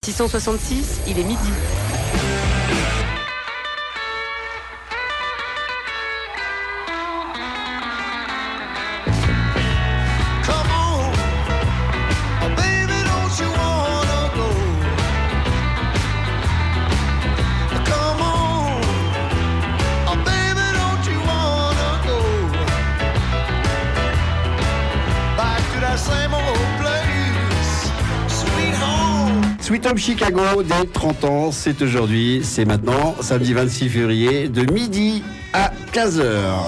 666, il est midi. Sweet Home Chicago, dès 30 ans, c'est aujourd'hui, c'est maintenant, samedi 26 février, de midi à 15h.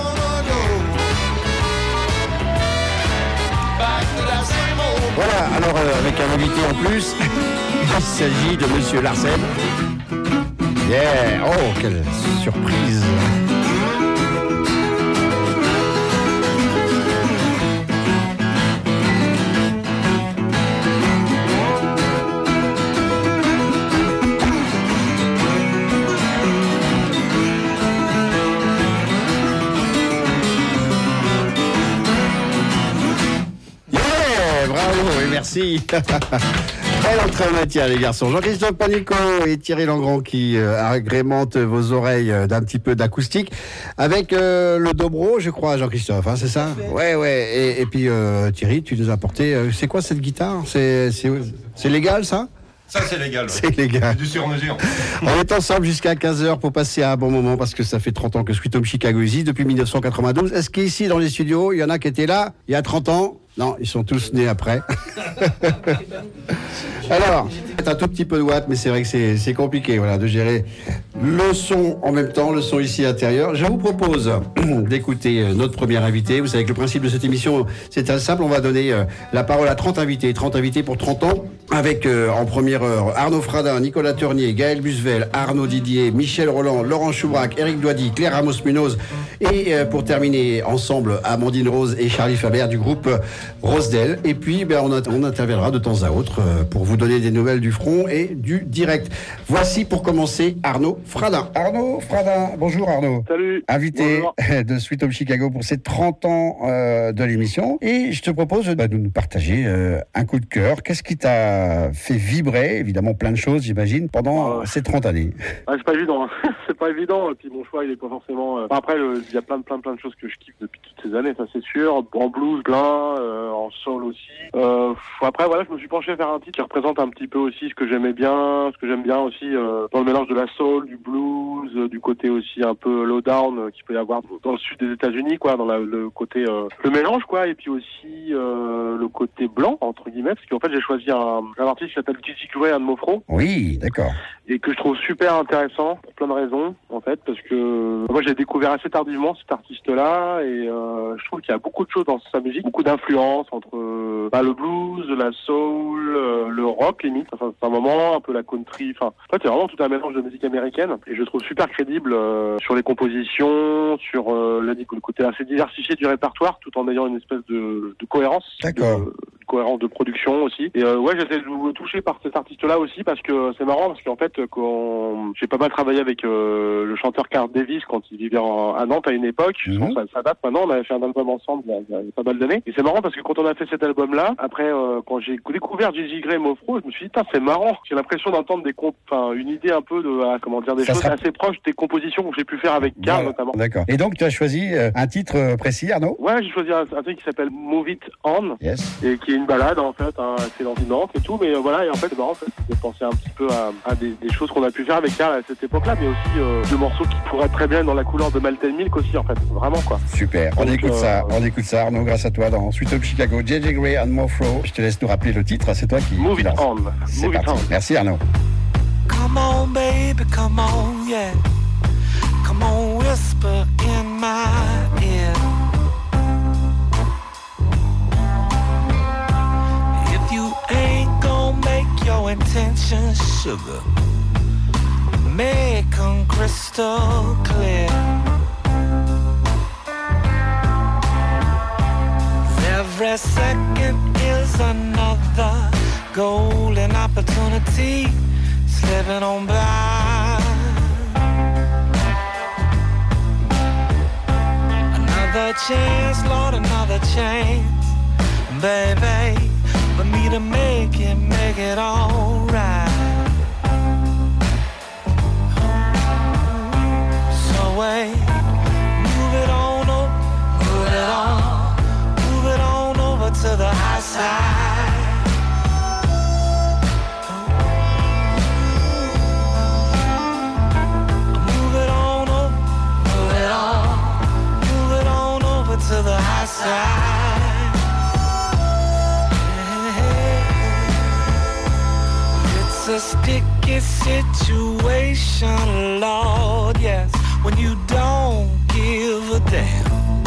Voilà, alors avec un invité en plus, il s'agit de Monsieur Larsen. Yeah, oh, quelle surprise! Merci. Belle entrée en matière, les garçons. Jean-Christophe Panicot et Thierry Langrand qui agrémentent vos oreilles d'un petit peu d'acoustique avec le dobro, je crois, Jean-Christophe, hein, c'est ça? Ouais. Et puis Thierry, tu nous as apporté. C'est quoi cette guitare? C'est légal, ça? Ça, c'est légal. Ouais. C'est légal. Du sur-mesure. On est ensemble jusqu'à 15h pour passer un bon moment parce que ça fait 30 ans que Sweet Home Chicago existe, depuis 1992. Est-ce qu'ici, dans les studios, il y en a qui étaient là il y a 30 ans? Non, ils sont tous nés après. Alors, c'est un tout petit peu de watts, mais c'est vrai que c'est compliqué voilà, de gérer le son en même temps, le son ici intérieur. Je vous propose d'écouter notre premier invité. Vous savez que le principe de cette émission, c'est très simple. On va donner la parole à 30 invités. 30 invités pour 30 ans, avec en première heure Arnaud Fradin, Nicolas Tournier, Gaël Busvel, Arnaud Didier, Michel Roland, Laurent Choubrac, Éric Doidy, Claire Ramos-Munoz. Et pour terminer ensemble, Amandine Rose et Charlie Faber du groupe Rosedel. Et puis, on interviendra de temps à autre pour vous donner des nouvelles du front et du direct. Voici pour commencer Arnaud Fradin. Arnaud Fradin, bonjour Arnaud. Salut. Invité de Sweet Home Chicago pour ces 30 ans de l'émission. Et je te propose de nous partager un coup de cœur. Qu'est-ce qui t'a fait vibrer, évidemment plein de choses j'imagine, pendant ces 30 années? C'est pas évident, hein. C'est pas évident. Et puis mon choix il est pas forcément... Après il y a plein de choses que je kiffe depuis toutes ces années, ça c'est sûr. En blues, plein, en soul aussi. Après voilà, je me suis penché vers un titre qui représente un petit peu aussi ce que j'aimais bien, ce que j'aime bien aussi dans le mélange de la soul, du blues, du côté aussi un peu low down qu'il peut y avoir dans le sud des États-Unis, quoi, dans le côté le mélange, quoi, et puis aussi le côté blanc entre guillemets, parce qu'en fait j'ai choisi un artiste qui s'appelle Dizzy Gray and Mofro. Oui, d'accord. Et que je trouve super intéressant pour plein de raisons, en fait, parce que moi j'ai découvert assez tardivement cet artiste-là et je trouve qu'il y a beaucoup de choses dans sa musique, beaucoup d'influences entre le blues, la soul, le rock limite, enfin c'est un moment, un peu la country, enfin en fait c'est vraiment tout un mélange de musique américaine et je le trouve super crédible sur les compositions, sur le côté assez diversifié du répertoire tout en ayant une espèce de cohérence. D'accord. Cohérence de production aussi. Et j'étais touché par cet artiste-là aussi parce que c'est marrant parce qu'en fait quand j'ai pas mal travaillé avec le chanteur Carl Davis quand il vivait à Nantes à une époque, ça date maintenant, on avait fait un album ensemble il y a pas mal d'années. Et c'est marrant parce que quand on a fait cet album-là, après quand j'ai découvert Dizzy Gray et Mofro, je me suis dit c'est marrant. J'ai l'impression d'entendre une idée un peu de des choses assez proches des compositions que j'ai pu faire avec Carl notamment. D'accord. Et donc tu as choisi un titre précis, Arnaud? Ouais, j'ai choisi un truc qui s'appelle Move It On. Yes. Et qui est une balade en fait, assez lancinante et tout, mais voilà, et en fait c'est marrant, j'ai pensé un petit peu à des choses qu'on a pu faire avec Carl à cette époque-là, mais aussi de morceaux qui pourraient être très bien dans la couleur de Malted Milk aussi en fait, vraiment quoi. Super, on écoute ça Arnaud, grâce à toi dans Sweet Home Chicago, Dizzy Gray and Mofro. Je te laisse nous rappeler le titre, c'est toi qui Move It On. C'est parti. Merci Arnaud. Come on baby, come on, yeah. Come on, whisper in my ear. If you ain't gonna make your intentions sugar, make them crystal clear. Every second is another golden opportunity slipping on by. Another chance, Lord, another chance, baby, for me to make it all right. It's a sticky situation, Lord, yes, when you don't give a damn.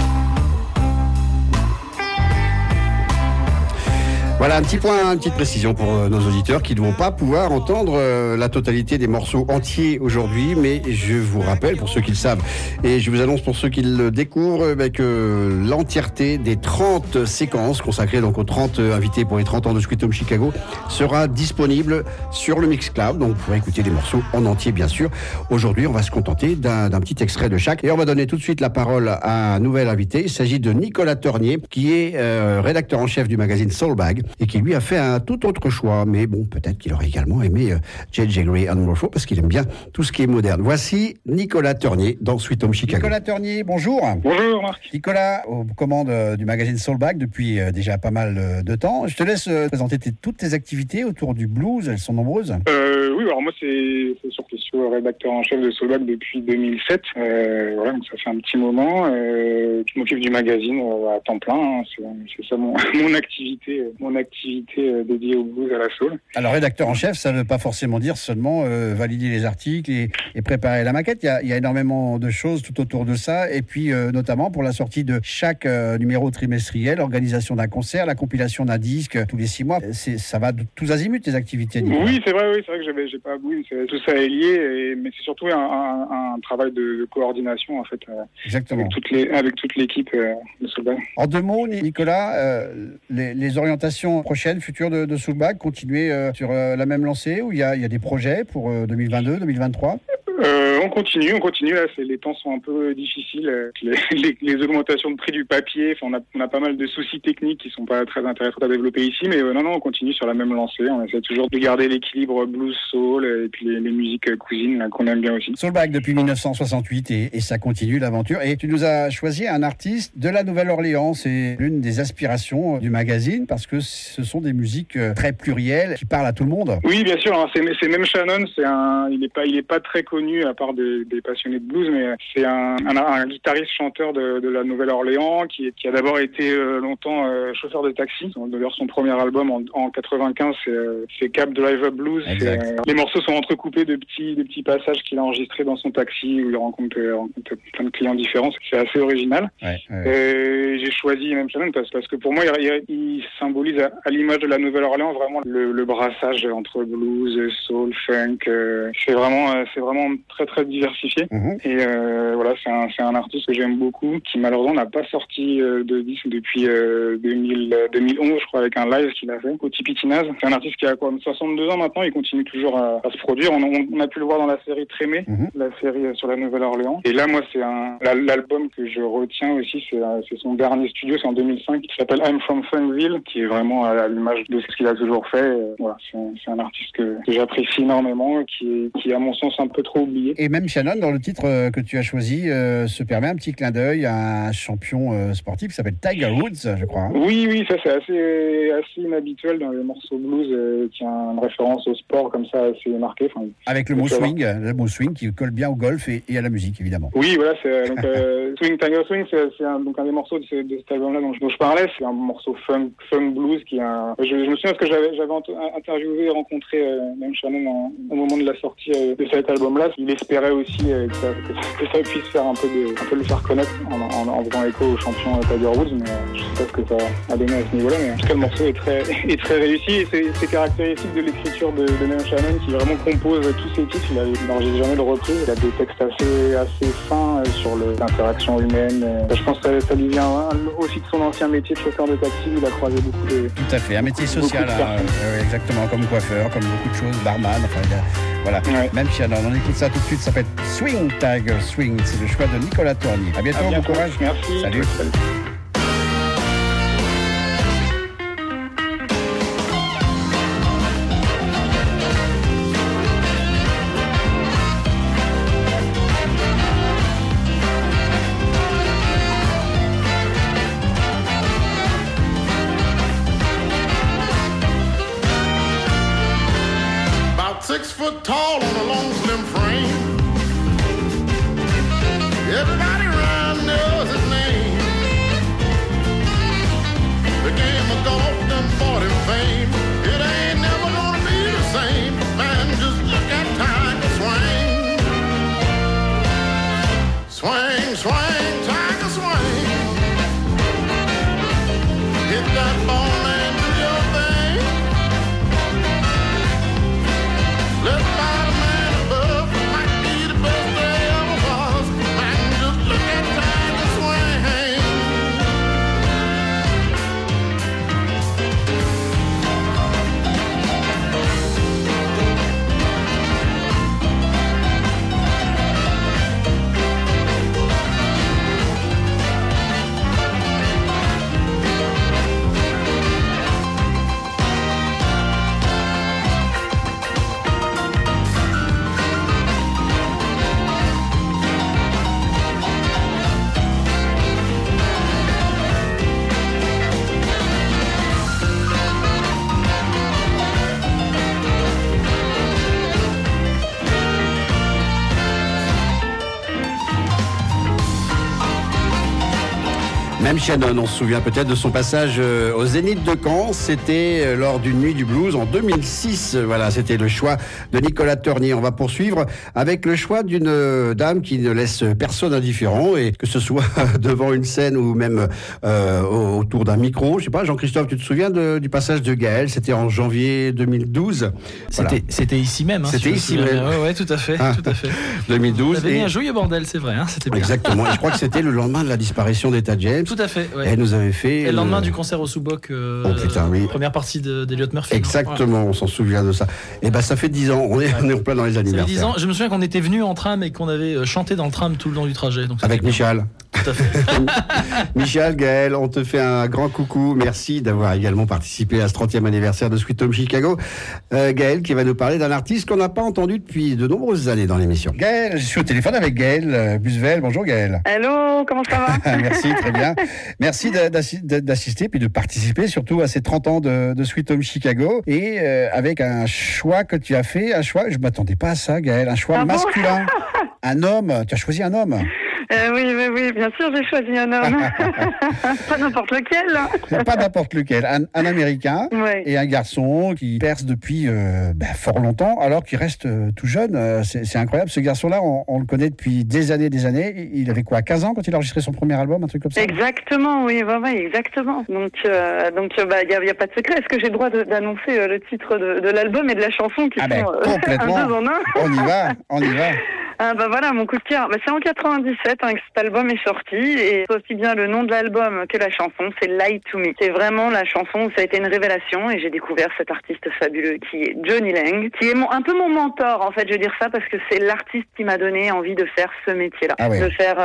Voilà un petit point, une petite précision pour nos auditeurs qui ne vont pas pouvoir entendre la totalité des morceaux entiers aujourd'hui, mais je vous rappelle, pour ceux qui le savent, et je vous annonce pour ceux qui le découvrent, que l'entièreté des 30 séquences consacrées donc aux 30 invités pour les 30 ans de Sweet Home Chicago sera disponible sur le Mixcloud, donc vous pourrez écouter les morceaux en entier bien sûr. Aujourd'hui, on va se contenter d'un petit extrait de chaque, et on va donner tout de suite la parole à un nouvel invité. Il s'agit de Nicolas Tornier, qui est rédacteur en chef du magazine Soulbag, et qui lui a fait un tout autre choix. Mais bon, peut-être qu'il aurait également aimé J.J. Grey and More Show, parce qu'il aime bien tout ce qui est moderne. Voici Nicolas Tornier dans Sweet Home Chicago. Nicolas Tornier, bonjour. Bonjour Marc. Nicolas, aux commandes du magazine Soulbag depuis déjà pas mal de temps. Je te laisse présenter toutes tes activités autour du blues, elles sont nombreuses. Oui, alors moi c'est surtout rédacteur en chef de Soulbag depuis 2007. Voilà, donc ça fait un petit moment. Je m'occupe du magazine à temps plein. Hein. C'est ça mon activité dédiée au blues, à la soul. Alors rédacteur en chef, ça ne veut pas forcément dire seulement valider les articles et préparer la maquette. Il y a énormément de choses tout autour de ça. Et puis notamment pour la sortie de chaque numéro trimestriel, l'organisation d'un concert, la compilation d'un disque tous les 6 mois. Ça va de tous azimuts tes activités. Nicolas. Oui, c'est vrai que j'ai pas oublié. Tout ça est lié, mais c'est surtout un travail de coordination en fait. Exactement. Avec toute l'équipe de Soulbag. En 2 mots, Nicolas, les orientations prochaines, futures de Soulbag, continuer sur la même lancée où il y a des projets pour 2022, 2023? On continue. Là, les temps sont un peu difficiles. Les augmentations de prix du papier, on a pas mal de soucis techniques qui sont pas très intéressants à développer ici, mais non, on continue sur la même lancée. On essaie toujours de garder l'équilibre blues, soul et puis les musiques cousines là, qu'on aime bien aussi. Soulbag depuis 1968 et ça continue l'aventure. Et tu nous as choisi un artiste de la Nouvelle-Orléans. C'est l'une des aspirations du magazine parce que ce sont des musiques très plurielles qui parlent à tout le monde. Oui, bien sûr. Alors, c'est même Shannon. Il est pas très connu à part des passionnés de blues, mais c'est un guitariste chanteur de la Nouvelle-Orléans qui a d'abord été longtemps chauffeur de taxi. D'ailleurs, son premier album en 95, c'est Cab Driver Blues. Les morceaux sont entrecoupés de petits passages qu'il a enregistrés dans son taxi où il rencontre plein de clients différents. C'est assez original. J'ai choisi même Shannon parce que pour moi, il symbolise à l'image de la Nouvelle-Orléans vraiment le brassage entre blues, soul, funk. C'est vraiment très très diversifié. Et voilà, c'est un artiste que j'aime beaucoup, qui malheureusement n'a pas sorti de disque depuis 2011, je crois, avec un live qu'il a fait au Tipitinaz. C'est un artiste qui a 62 ans maintenant, il continue toujours à se produire. On a pu le voir dans la série Trémé, la série sur la Nouvelle-Orléans. Et là, moi, c'est l'album que je retiens aussi, c'est son dernier studio, c'est en 2005, qui s'appelle I'm From Funkville, qui est vraiment à l'image de ce qu'il a toujours fait. Voilà, c'est un artiste que j'apprécie énormément, qui est à mon sens un peu trop oublié. Et même Shannon, dans le titre que tu as choisi, se permet un petit clin d'œil à un champion sportif qui s'appelle Tiger Woods, je crois. Oui, ça c'est assez inhabituel dans les morceaux blues, qui a une référence au sport comme ça assez marqué. Avec le mot swing qui colle bien au golf et à la musique évidemment. Oui, voilà, Swing Tiger Swing, c'est un des morceaux de cet album-là dont je parlais. C'est un morceau funk blues qui a. Je me souviens parce que j'avais interviewé et rencontré même Shannon au moment de la sortie de cet album-là. Il espérait aussi que ça puisse faire un peu le faire connaître en faisant écho au champion Tiger Woods, mais je sais pas ce que ça a donné à ce niveau-là, mais en tout cas le morceau est très réussi et c'est caractéristique de l'écriture de Neil Shannon qui vraiment compose tous ses titres. Il n'enregistre jamais de reprise, il a des textes assez fins sur l'interaction humaine. Je pense que ça lui vient aussi de son ancien métier de chauffeur de taxi, il a croisé beaucoup de... Tout à fait, un métier social, exactement, comme coiffeur, comme beaucoup de choses, barman, voilà. Ouais. Même Shannon, on écoute ça tout de suite, ça s'appelle Swing Tiger Swing, c'est le choix de Nicolas Tornier. À bientôt, bon courage. Merci. Salut. Tall on a long slim frame. Everybody around knows his name. The game of golf done bought him fame. It ain't never gonna be the same. Man, Même Shannon, on se souvient peut-être de son passage au Zénith de Caen. C'était lors d'une nuit du blues en 2006. Voilà, c'était le choix de Nicolas Turnier. On va poursuivre avec le choix d'une dame qui ne laisse personne indifférent, et que ce soit devant une scène ou même autour d'un micro. Je sais pas, Jean-Christophe, tu te souviens du passage de Gaël? C'était en janvier 2012. C'était ici même. C'était ici même. Ouais, tout à fait. Tout à fait. 2012. Vous avez mis un joyeux bordel, c'est vrai. C'était bien. Exactement. Et je crois que c'était le lendemain de la disparition d'Etta James. Tout à fait. Ouais. Elle nous avait fait. Et le lendemain du concert au Sous-Boc, oui. première partie d'Elliot Murphy. Exactement, on s'en souvient de ça. Et ça fait 10 ans, on est en plein dans les anniversaires. Ça fait 10 ans, je me souviens qu'on était venus en tram et qu'on avait chanté dans le tram tout le long du trajet. Donc avec Michel. Tout à fait. Michel, Gaël, on te fait un grand coucou. Merci d'avoir également participé à ce 30e anniversaire de Sweet Home Chicago. Gaël qui va nous parler d'un artiste qu'on n'a pas entendu depuis de nombreuses années dans l'émission. Gaël, je suis au téléphone avec Gaël Busvel. Bonjour Gaël. Allô, comment ça va? Merci, très bien. Merci d'assister puis de participer surtout à ces 30 ans de Sweet Home Chicago, et avec un choix que tu as fait, je m'attendais pas à ça Gaël, un choix masculin. Un homme, tu as choisi un homme. Oui, bien sûr, j'ai choisi un homme. Pas n'importe lequel. Pas n'importe lequel. Un Américain et un garçon qui perce depuis fort longtemps, alors qu'il reste tout jeune. C'est incroyable. Ce garçon-là, on le connaît depuis des années. Il avait quoi, 15 ans quand il a enregistré son premier album, un truc comme ça? Exactement, oui, exactement. Donc, il n'y a pas de secret. Est-ce que j'ai le droit d'annoncer le titre de l'album et de la chanson qui sont complètement. un deux en un? On y va. Voilà, mon coup de cœur. C'est en 97 que cet album est sorti, et aussi bien le nom de l'album que la chanson, c'est Lie to Me. C'est vraiment la chanson où ça a été une révélation, et j'ai découvert cet artiste fabuleux qui est Jonny Lang, qui est un peu mon mentor, en fait, je veux dire ça, parce que c'est l'artiste qui m'a donné envie de faire ce métier-là. De faire,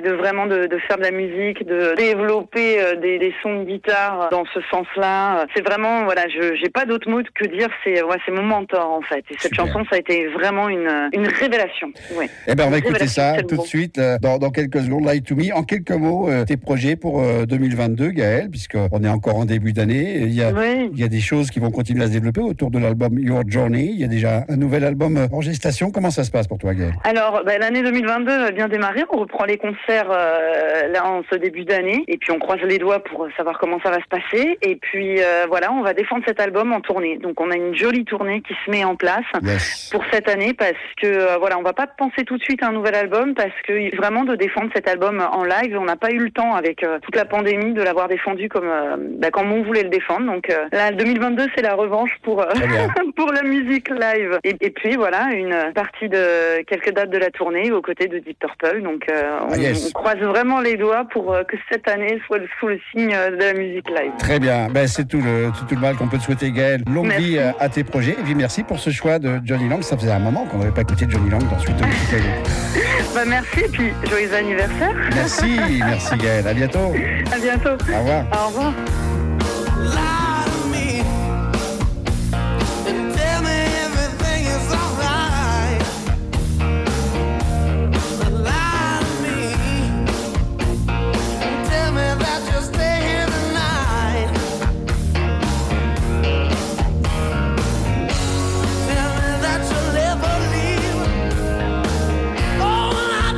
de faire de la musique, de développer des sons de guitare dans ce sens-là. C'est vraiment, j'ai pas d'autre mot que dire, c'est mon mentor, en fait. Et cette chanson, ça a été vraiment une révélation. Ouais. On va écouter ça tout de suite dans quelques secondes. Lie to Me. En quelques mots, tes projets pour 2022, Gaël, puisqu'on est encore en début d'année. Il y a des choses qui vont continuer à se développer autour de l'album Your Journey. Il y a déjà un nouvel album en gestation. Comment ça se passe pour toi, Gaël? Alors, l'année 2022 a bien démarré. On reprend les concerts là en ce début d'année, et puis on croise les doigts pour savoir comment ça va se passer. Et puis on va défendre cet album en tournée. Donc on a une jolie tournée qui se met en place pour cette année, parce que on va pas penser tout de suite à un nouvel album, parce que vraiment de défendre cet album en live, on n'a pas eu le temps avec toute la pandémie de l'avoir défendu comme on voulait le défendre. Donc là, 2022, c'est la revanche pour pour la musique live. Et puis une partie de quelques dates de la tournée aux côtés de Deep Purple. Donc on croise vraiment les doigts pour que cette année soit sous le signe de la musique live. Très bien, c'est tout le mal qu'on peut te souhaiter, Gaël. Longue vie à tes projets, et puis merci pour ce choix de Jonny Lang. Ça faisait un moment qu'on n'avait pas écouté Jonny Lang dans Sweet Home Chicago. Merci, et puis joyeux anniversaire. Merci Gaël, à bientôt. À bientôt. Au revoir. Au revoir.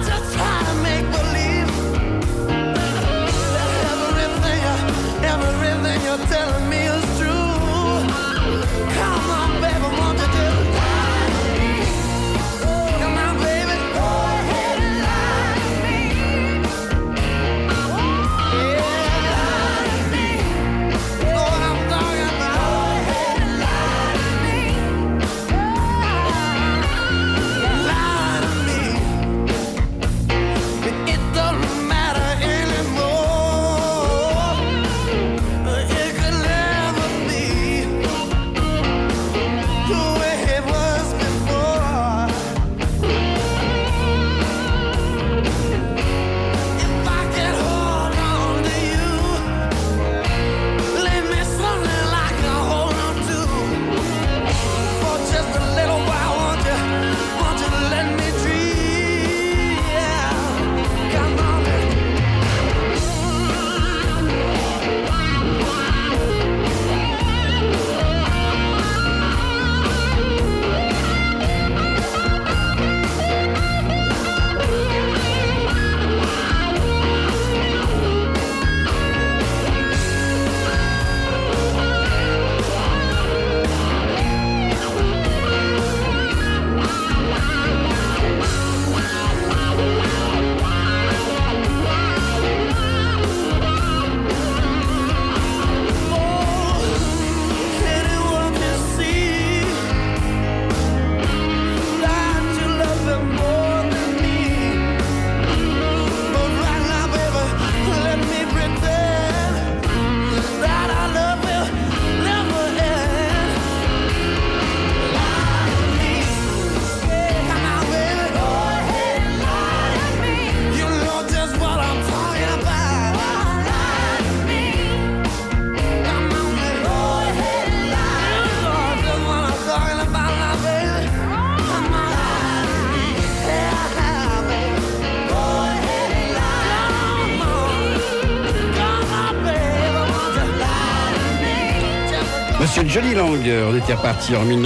Everything Johnny Lang, on était reparti en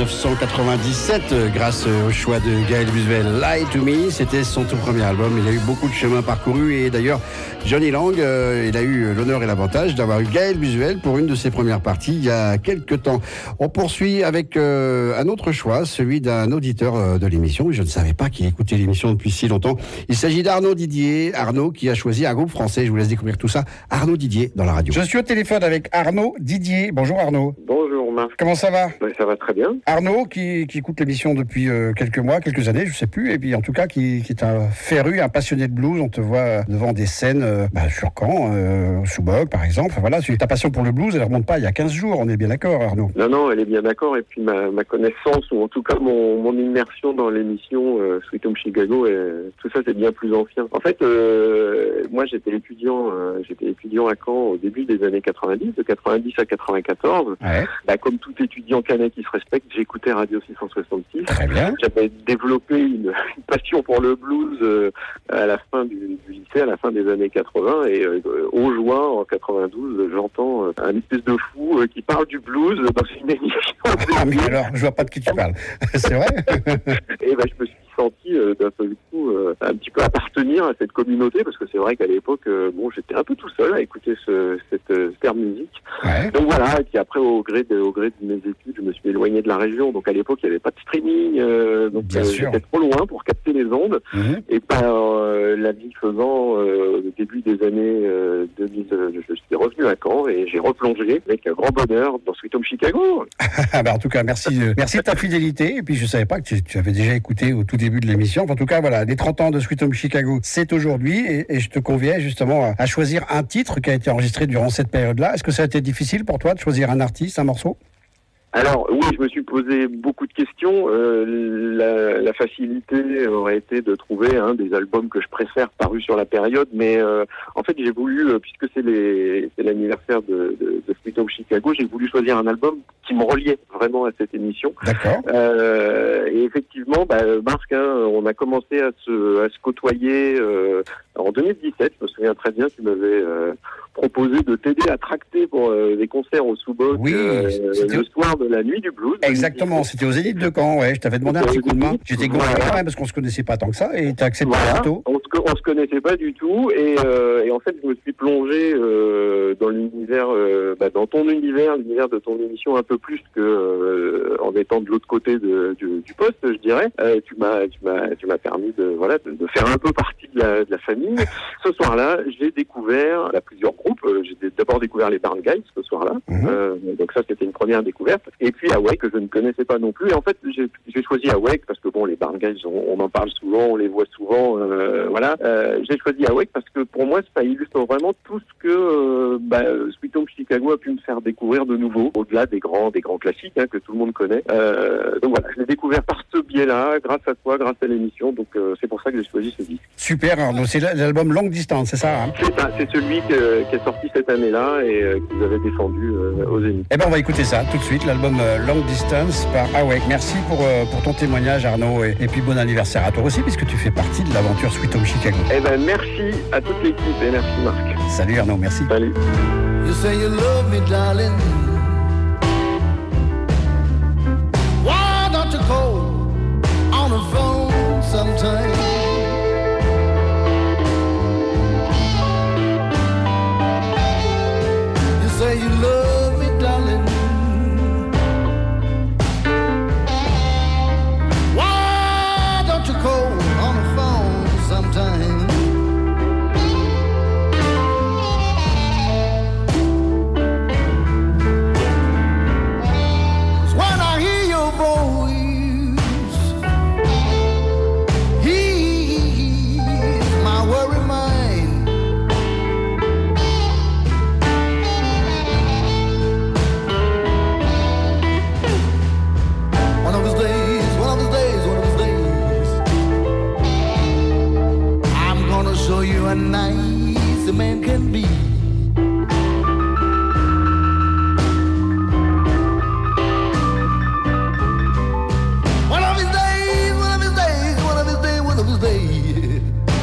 1997 grâce au choix de Gaël Busuel. Lie to Me, c'était son tout premier album. Il a eu beaucoup de chemin parcouru et d'ailleurs Johnny Lang, il a eu l'honneur et l'avantage d'avoir eu Gaël Busuel pour une de ses premières parties il y a quelques temps. On poursuit avec un autre choix, celui d'un auditeur de l'émission. Je ne savais pas qu'il écoutait l'émission depuis si longtemps. Il s'agit d'Arnaud Didier. Arnaud qui a choisi un groupe français. Je vous laisse découvrir tout ça. Arnaud Didier dans la radio. Je suis au téléphone avec Arnaud Didier. Bonjour Arnaud. Bonjour Marc. Comment ça va? Ça va très bien. Arnaud qui écoute l'émission depuis quelques mois, quelques années, je sais plus, et puis en tout cas qui est un féru, un passionné de blues. On te voit devant des scènes sur Caen, au Sous-Boc par exemple. Enfin, voilà, ta passion pour le blues, elle ne remonte pas il y a 15 jours, on est bien d'accord Arnaud? Non, elle est bien d'accord, et puis ma connaissance, ou en tout cas mon immersion dans l'émission Sweet Home Chicago, tout ça c'est bien plus ancien. En fait, moi j'étais étudiant à Caen au début des années 90, de 90 à 94. Ouais. Comme tout étudiant canet qui se respecte, j'écoutais Radio 666. Très bien. J'avais développé une passion pour le blues à la fin du lycée, à la fin des années 80, et au juin, en 92, j'entends un espèce de fou qui parle du blues dans une émission. Ah mais alors, je vois pas de qui tu parles. C'est vrai? Et je me suis senti d'un seul coup un petit peu appartenir à cette communauté, parce que c'est vrai qu'à l'époque, j'étais un peu tout seul à écouter cette musique. Ouais. Donc voilà, et puis après au gré de mes études, je me suis éloigné de la région. Donc à l'époque, il n'y avait pas de streaming, donc j'étais trop loin pour capter les ondes. Mm-hmm. Et la vie faisant, au début des années 2000, je suis revenu à Caen et j'ai replongé avec un grand bonheur dans Sweet Home Chicago. En tout cas, merci de ta fidélité. Et puis je savais pas que tu avais déjà écouté au tout début de l'émission. En tout cas, voilà, les 30 ans de Sweet Home Chicago, c'est aujourd'hui, et je te conviais justement à choisir un titre qui a été enregistré durant cette période-là. Est-ce que ça a été difficile pour toi de choisir un artiste, un morceau? Alors oui, je me suis posé beaucoup de questions. La facilité aurait été de trouver des albums que je préfère parus sur la période, mais en fait j'ai voulu, puisque c'est l'anniversaire de Sweet Home Chicago, j'ai voulu choisir un album qui me reliait vraiment à cette émission. D'accord. Et effectivement, Marc, on a commencé à se côtoyer en 2017. Je me souviens très bien, tu m'avais proposé de t'aider à tracter pour des concerts au Sous-Boc le soir de la nuit du blues. Exactement, c'était au Zénith de Caen, ouais. Je t'avais demandé un petit coup de main. J'étais gonflé parce qu'on se connaissait pas tant que ça, et t'as accepté plutôt. On se connaissait pas du tout, et en fait, je me suis plongé dans l'univers, dans ton univers, l'univers de ton émission un peu plus que en étant de l'autre côté du poste, je dirais. Tu m'as permis de faire un peu partie de la famille. Ce soir-là, j'ai découvert plusieurs groupes. J'ai d'abord découvert les Barn Guys ce soir-là. Mm-hmm. Donc ça, c'était une première découverte. Et puis Awake, que je ne connaissais pas non plus. Et en fait, j'ai choisi Awake parce que les Barn Guys, on en parle souvent, on les voit souvent. J'ai choisi Awake parce que pour moi, ça illustre vraiment tout ce que Sweet Home Chicago a pu me faire découvrir de nouveau, au-delà des grands classiques que tout le monde connaît. Donc voilà, je l'ai découvert par ce biais-là, grâce à toi, grâce à l'émission. Donc c'est pour ça que j'ai choisi ce disque. Super, Arnaud. C'est l'album Longue Distance, c'est ça? C'est ça, c'est celui qui est sorti cette année-là et que vous avez défendu aux Zénith. On va écouter ça tout de suite, l'album Long Distance par Awake. Merci pour ton témoignage, Arnaud, et puis bon anniversaire à toi aussi, puisque tu fais partie de l'aventure Sweet Home Chicago. Merci à toute l'équipe et merci Marc. Salut Arnaud, merci. Salut. You say you love me, darling. Why don't you call on the phone sometime? You say you love me, darling. Why don't you call on the phone sometime? A nice man can be. One of his days,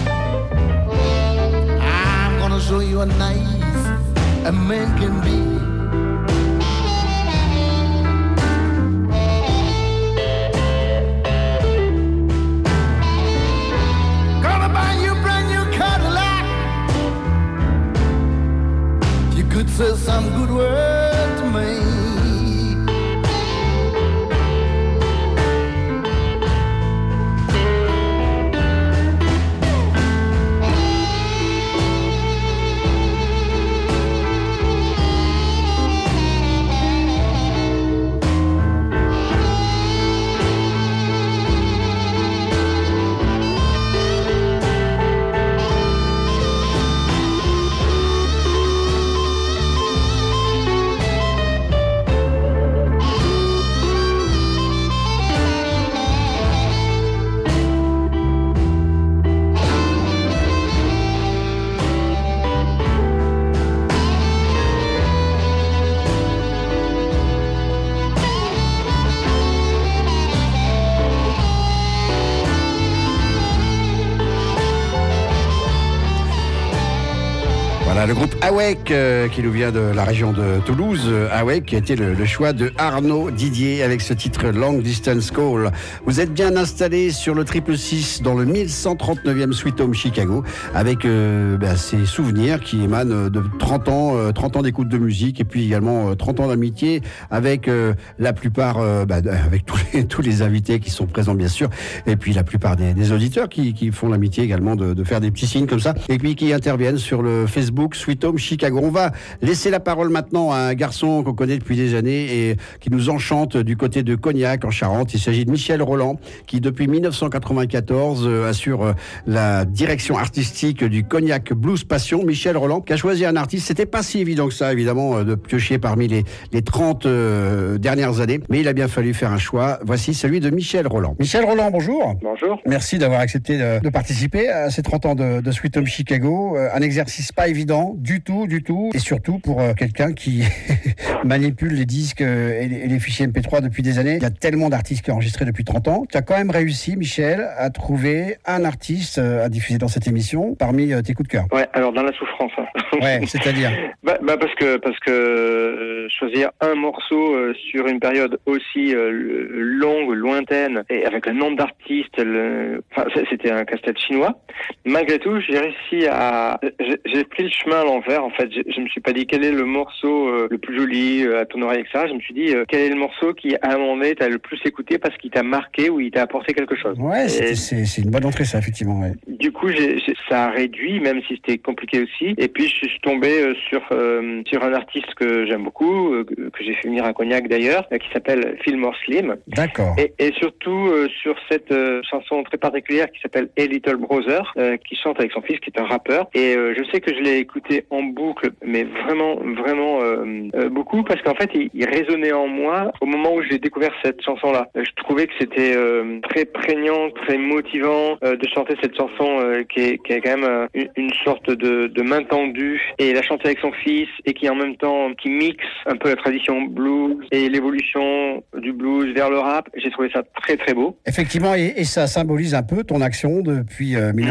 I'm gonna show you a nice a man can be. one good word to me. Le groupe Awake, qui nous vient de la région de Toulouse, Awake, qui a été le choix de Arnaud Didier avec ce titre Long Distance Call. Vous êtes bien installé sur le 666 dans le 1139e Sweet Home Chicago, avec ces souvenirs qui émanent de 30 ans d'écoute de musique, et puis également 30 ans d'amitié avec la plupart, avec tous les invités qui sont présents bien sûr, et puis la plupart des auditeurs qui font l'amitié également de faire des petits signes comme ça, et puis qui interviennent sur le Facebook Sweet Home Chicago. On va laisser la parole maintenant à un garçon qu'on connaît depuis des années et qui nous enchante du côté de Cognac en Charente. Il s'agit de Michel Roland, qui depuis 1994 assure la direction artistique du Cognac Blues Passion. Michel Roland qui a choisi un artiste. C'était pas si évident que ça, évidemment, de piocher parmi les 30 dernières années, mais il a bien fallu faire un choix. Voici celui de Michel Roland. Michel Roland, bonjour. Bonjour. Merci d'avoir accepté de participer à ces 30 ans de Sweet Home Chicago. Un exercice pas évident du tout, et surtout pour quelqu'un qui manipule les disques et les fichiers MP3 depuis des années. Il y a tellement d'artistes qui ont enregistré depuis 30 ans. Tu as quand même réussi, Michel, à trouver un artiste à diffuser dans cette émission parmi tes coups de cœur. Ouais, alors dans la souffrance. Hein. Ouais, c'est-à-dire parce que choisir un morceau sur une période aussi longue, lointaine, et avec le nombre d'artistes, c'était un casse-tête chinois. Malgré tout, j'ai réussi j'ai pris le chemin à l'envers, en fait. Je me suis pas dit quel est le morceau le plus joli à ton oreille, etc. Je me suis dit quel est le morceau qui, à un moment donné, t'as le plus écouté parce qu'il t'a marqué ou il t'a apporté quelque chose. Ouais, c'est une bonne entrée, ça, effectivement. Ouais. Du coup, ça a réduit, même si c'était compliqué aussi. Et puis, je suis tombé sur un artiste que j'aime beaucoup, que j'ai fait venir à Cognac d'ailleurs, qui s'appelle Fillmore Slim. D'accord. Et surtout sur cette chanson très particulière qui s'appelle A Little Brother, qui chante avec son fils, qui est un rappeur. Et je sais que je l'ai écouté en boucle, mais vraiment beaucoup, parce qu'en fait, il résonnait en moi au moment où j'ai découvert cette chanson-là. Je trouvais que c'était très prégnant, très motivant de chanter cette chanson qui est quand même une sorte de main tendue, et la chanter avec son fils, et qui en même temps qui mixe un peu la tradition blues et l'évolution du blues vers le rap. J'ai trouvé ça très très beau. Effectivement, et ça symbolise un peu ton action depuis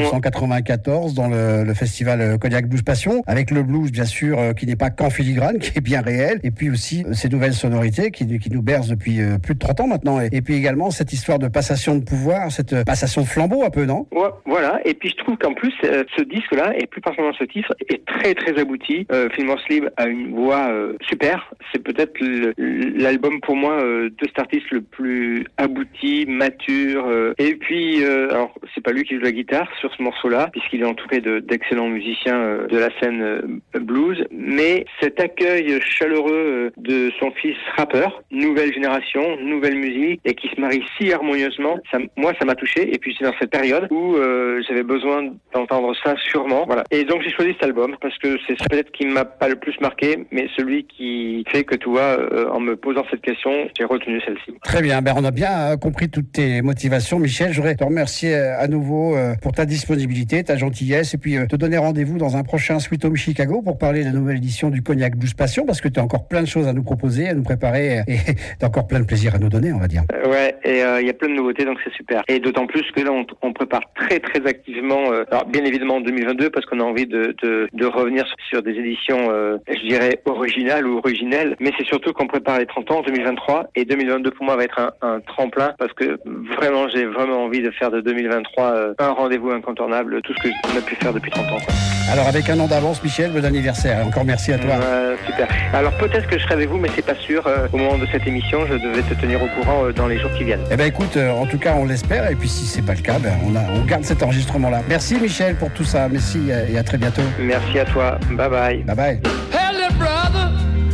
1994 dans le festival Cognac Blues Passion, avec le blues bien sûr qui n'est pas qu'en filigrane, qui est bien réel, et puis aussi ces nouvelles sonorités qui nous bercent depuis plus de 30 ans maintenant, et puis également cette histoire de passation de pouvoir, cette passation de flambeau un peu, non? Ouais, voilà, et puis je trouve qu'en plus ce disque-là, et plus particulièrement ce titre, est très très abouti. Fillmore Slim a une voix super, c'est peut-être l'album pour moi de cet artiste le plus abouti, mature, et puis alors c'est pas lui qui joue la guitare sur ce morceau-là, puisqu'il est entouré d'excellents musiciens de la scène blues, mais cet accueil chaleureux de son fils rappeur, nouvelle génération, nouvelle musique, et qui se marie si harmonieusement, ça m'a touché, et puis c'est dans cette période où j'avais besoin d'entendre ça sûrement, voilà. Et donc j'ai choisi cet album, parce que c'est peut-être qui m'a pas le plus marqué, mais celui qui fait que, tu vois, en me posant cette question, j'ai retenu celle-ci. Très bien, on a bien compris toutes tes motivations, Michel. Je voudrais te remercier à nouveau pour ta disponibilité, ta gentillesse, et puis te donner rendez-vous dans un prochain Sweet Home Chicago pour parler de la nouvelle édition du Cognac Blues Passion, parce que tu as encore plein de choses à nous proposer, à nous préparer, et tu as encore plein de plaisir à nous donner, on va dire. Ouais, et il y a plein de nouveautés, donc c'est super. Et d'autant plus que là, on prépare très très activement, alors bien évidemment en 2022, parce qu'on a envie de revenir sur des éditions, je dirais, originales ou originelles, mais c'est surtout qu'on prépare les 30 ans en 2023, et 2022 pour moi va être un tremplin, parce que vraiment, j'ai vraiment envie de faire de 2023 un rendez-vous incontournable, tout ce qu'on a pu faire depuis 30 ans. Quoi. Alors avec un an d'avance, Michel, bon anniversaire. Encore merci à toi. Super. Alors peut-être que je serai avec vous, mais c'est pas sûr. Au moment de cette émission, je devais te tenir au courant dans les jours qui viennent. Eh ben écoute, en tout cas on l'espère, et puis si c'est pas le cas, on garde cet enregistrement-là. Merci Michel pour tout ça, merci et à très bientôt. Merci à toi, bye bye. Bye bye. Hello, brother.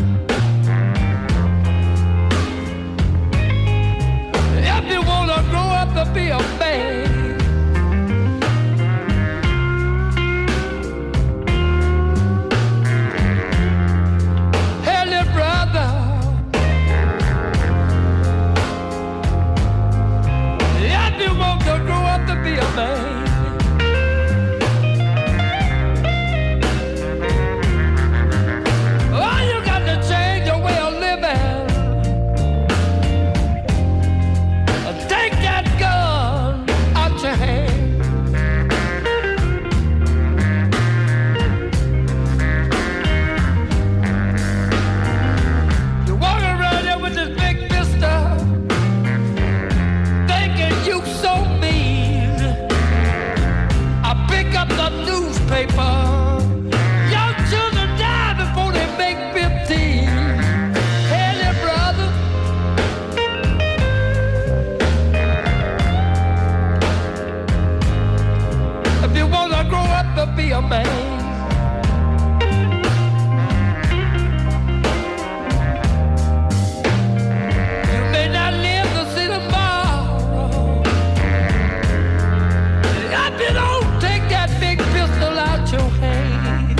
If you wanna grow up to be a man, hello, brother. If you want to grow up to be a man, be a man. You may not live to see tomorrow. If you don't take that big pistol out your hand.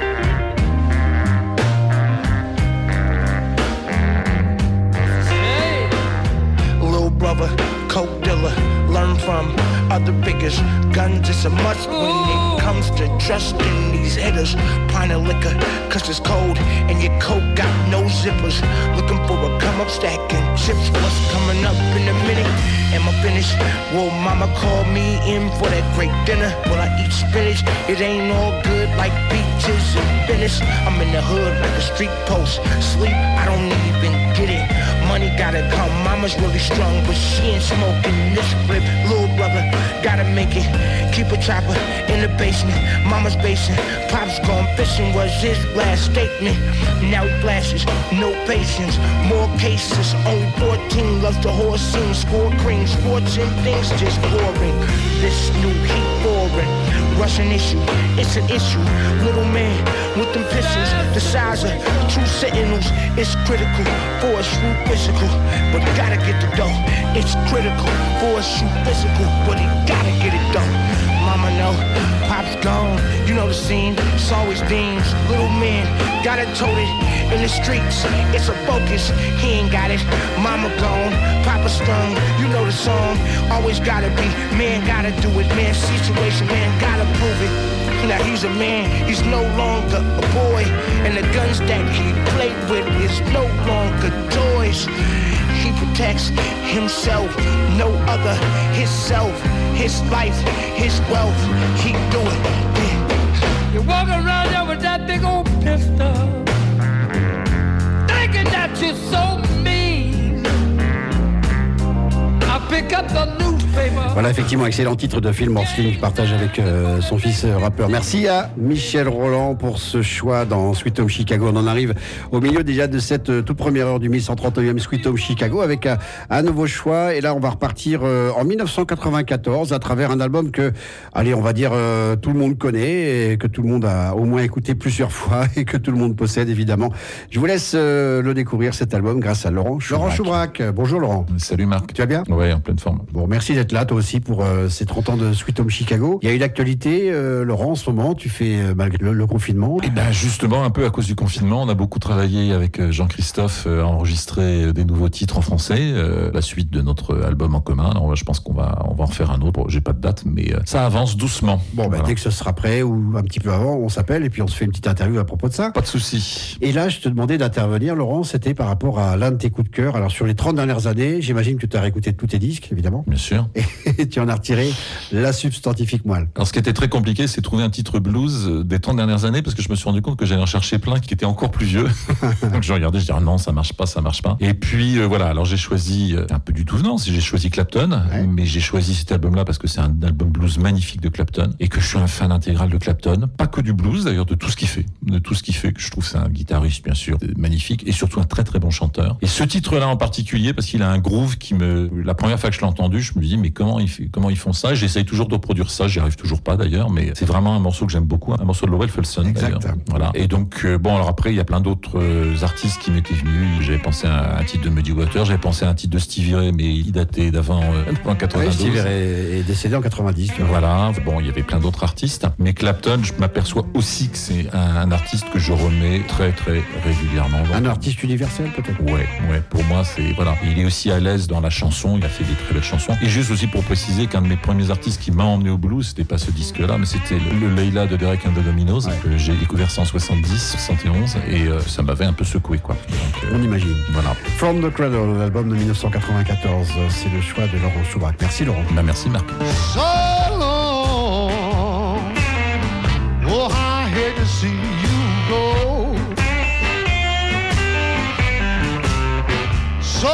Hey, little brother, coke dealer, learn from other biggest. Guns is a must when it comes to trusting these hitters. Pint of liquor, cause it's cold and your coat got no zippers. Looking for a come up stacking chips. What's coming up in a minute? Am I finished? Will mama call me in for that great dinner? Will I eat spinach? It ain't all good like peaches and Venice. I'm in the hood like a street post. Sleep, I don't even get it. Money gotta come, mama's really strong, but she ain't smoking this flip. Little brother, gotta make it. Keep a chopper in the basement, mama's basement. Pops gone fishing was his last statement. Now he flashes, no patience, more cases. Only 14 loves the horse scene, score cream, sports and things just boring. This new heat boring. Russian issue, it's an issue. Little man with them pistols, the size of 2 sentinels. It's critical for a shoot physical, but he gotta get the dough. It's critical for a shoot physical, but he gotta get it done. Mama know, Pop's gone, you know the scene. It's always Dean's little man, gotta tote it in the streets. It's a focus, he ain't got it. Mama gone, Papa stone, you know the song. Always gotta be, man gotta do it. Man situation, man gotta prove it. Now he's a man, he's no longer a boy. And the guns that he played with is no longer toys. He protects himself, no other, himself, his life, his wealth, he do it. Yeah. You walk around there with that big old pistol, thinking that you're so mean. I pick up the newspaper. Voilà, effectivement, excellent titre de film Orsling qui partage avec son fils rappeur. Merci à Michel Roland pour ce choix dans Sweet Home Chicago. On en arrive au milieu déjà de cette toute première heure du 1139e Sweet Home Chicago avec un nouveau choix. Et là, on va repartir en 1994 à travers un album que, allez, on va dire, tout le monde connaît et que tout le monde a au moins écouté plusieurs fois et que tout le monde possède, évidemment. Je vous laisse le découvrir, cet album, grâce à Laurent Choubrac. Laurent Choubrac, bonjour Laurent. Salut Marc. Tu vas bien? Ouais, en pleine forme. Bon, merci d'être là, toi aussi, pour ces 30 ans de Sweet Home Chicago. Il y a une actualité, Laurent, en ce moment, tu fais, malgré le confinement. Eh ben, justement, un peu à cause du confinement, on a beaucoup travaillé avec Jean-Christophe à enregistrer des nouveaux titres en français, la suite de notre album en commun. Alors, je pense qu'on va en faire un autre. J'ai pas de date, mais ça avance doucement. Bon, voilà. Dès que ce sera prêt ou un petit peu avant, on s'appelle et puis on se fait une petite interview à propos de ça. Pas de souci. Et là, je te demandais d'intervenir, Laurent, c'était par rapport à l'un de tes coups de cœur. Alors, sur les 30 dernières années, j'imagine que tu as réécouté tous tes disques, évidemment. Bien sûr. et tu en as retiré la substantifique moelle. Alors ce qui était très compliqué, c'est trouver un titre blues des 30 dernières années, parce que je me suis rendu compte que j'allais en chercher plein qui étaient encore plus vieux. Donc je regardais, je disais non, ça marche pas. Et puis voilà, alors j'ai choisi un peu du tout venant, j'ai choisi Clapton, mais j'ai choisi cet album-là parce que c'est un album blues magnifique de Clapton et que je suis un fan intégral de Clapton, pas que du blues d'ailleurs, de tout ce qu'il fait, que je trouve c'est un guitariste bien sûr magnifique et surtout un très très bon chanteur. Et ce titre-là en particulier parce qu'il a un groove la première fois que je l'ai entendu, je me dis mais comment ils font ça? J'essaye toujours de reproduire ça, j'y arrive toujours pas d'ailleurs, mais c'est vraiment un morceau que j'aime beaucoup, un morceau de Lowell Fulson d'ailleurs. Voilà. Et donc bon, alors après il y a plein d'autres artistes qui m'étaient venus. J'avais pensé à un titre de Muddy Waters, j'avais pensé à un titre de Stevie Ray, mais il datait d'avant 92. Oui, Stevie Ray est décédé en 90. Voilà. Bon, il y avait plein d'autres artistes, mais Clapton, je m'aperçois aussi que c'est un artiste que je remets très très régulièrement. Un artiste universel peut-être. Ouais. Pour moi, c'est voilà. Il est aussi à l'aise dans la chanson. Il a fait des très belles chansons. Et juste aussi pour préciser qu'un de mes premiers artistes qui m'a emmené au blues, c'était pas ce disque-là, mais c'était le Layla de Derek and the Dominos. Que j'ai découvert ça en 70, 71, et ça m'avait un peu secoué quoi. Donc, on imagine. Voilà. From the Cradle, l'album de 1994, c'est le choix de Laurent Schubach. Merci Laurent. Merci Marc. So long, oh I hate to see you go. So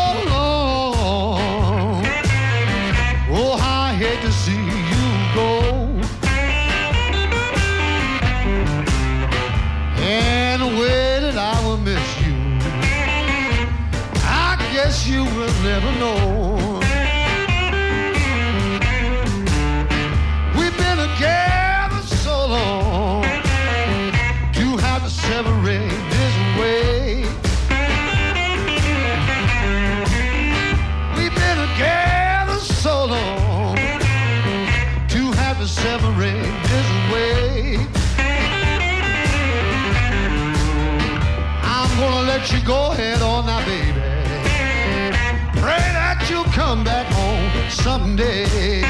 long, oh I hate to see you go. And the way that I will miss you, I guess you will never know. We've been together so long, to have to separate this way. We've been together so long, to have to separate this way. I'm gonna let you go ahead on now, baby. Pray that you'll come back home someday.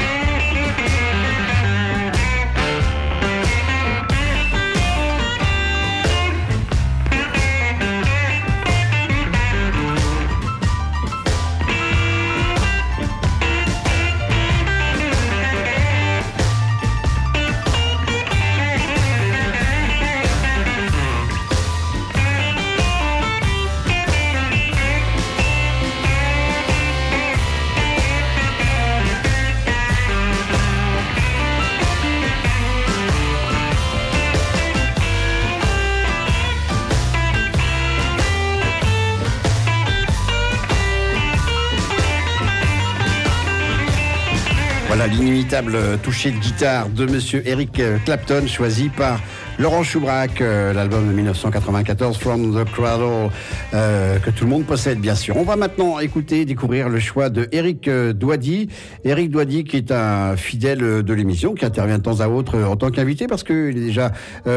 Voilà l'inimitable toucher de guitare de monsieur Eric Clapton, choisi par Laurent Schubach, l'album de 1994, From the Cradle, que tout le monde possède bien sûr. On va maintenant découvrir le choix de Eric Douady. Eric Douady qui est un fidèle de l'émission, qui intervient de temps à autre en tant qu'invité parce qu'il est déjà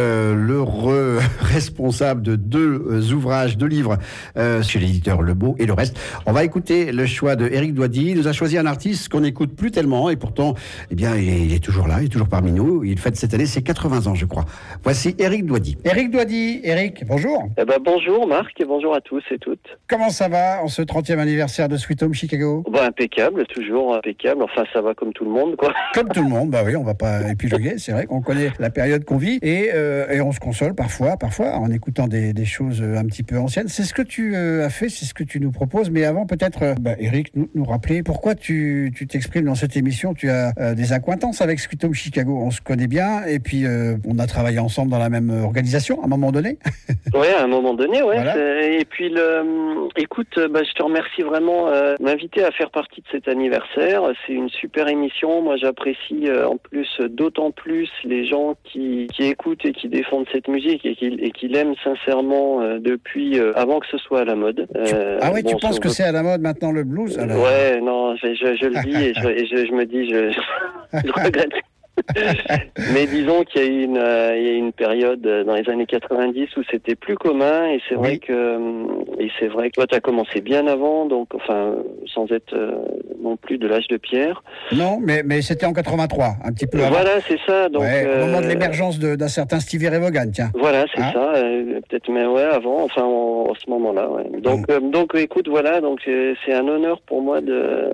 responsable de 2 ouvrages, 2 livres chez l'éditeur Le Beau et le reste. On va écouter le choix de Eric Douady. Il nous a choisi un artiste qu'on n'écoute plus tellement et pourtant, eh bien, il est toujours là, il est toujours parmi nous. Il fête cette année ses 80 ans, je crois. Voici Eric Douady. Eric Douady, Eric, bonjour. Bonjour Marc et bonjour à tous et toutes. Comment ça va en ce 30e anniversaire de Sweet Home Chicago? Impeccable, toujours impeccable. Enfin, ça va comme tout le monde, quoi. Comme tout le monde, bah oui, on va pas épiloguer. C'est vrai qu'on connaît la période qu'on vit et on se console parfois en écoutant des choses un petit peu anciennes. C'est ce que tu as fait, c'est ce que tu nous proposes. Mais avant, peut-être, Eric, nous rappeler pourquoi tu t'exprimes dans cette émission. Tu as des accointances avec Sweet Home Chicago. On se connaît bien et puis on a travaillé ensemble dans la même organisation à un moment donné. Oui, à un moment donné, ouais. Voilà. Et puis, écoute, je te remercie vraiment de m'inviter à faire partie de cet anniversaire. C'est une super émission. Moi, j'apprécie en plus, d'autant plus les gens qui écoutent et qui défendent cette musique et qui l'aiment sincèrement depuis avant que ce soit à la mode. Tu penses que c'est à la mode maintenant le blues alors... Ouais, non, je le dis et je me dis, je regrette. Mais disons qu'il y a eu une période dans les années 90 où c'était plus commun et c'est vrai que toi t'as commencé bien avant, donc enfin sans être non plus de l'âge de pierre. Non, mais c'était en 83, un petit peu avant. Voilà, c'est ça. Donc, au moment de l'émergence d'un certain Stevie Ray Vaughan, tiens. Voilà, c'est ça. Peut-être, mais avant, enfin, en ce moment-là. Ouais. Donc, écoute, voilà, donc c'est un honneur pour moi de